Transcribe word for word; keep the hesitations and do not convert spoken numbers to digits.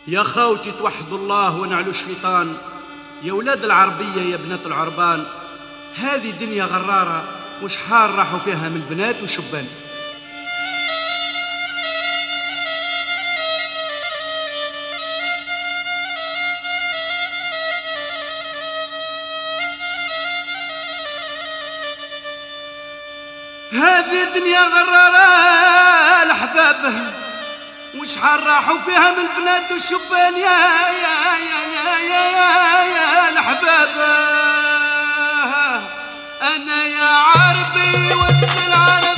يا خاوتي توحدوا الله ونعلوا الشيطان، يا ولاد العربية يا بنات العربان، هذه دنيا غرارة وشحال راحوا فيها من بنات وشبان. هذه الدنيا غرارة الأحباب وشحال راحوا فيها من البنات والشبان، يا يا يا يا يا يا الأحباب. أنا يا عربي وانت العرب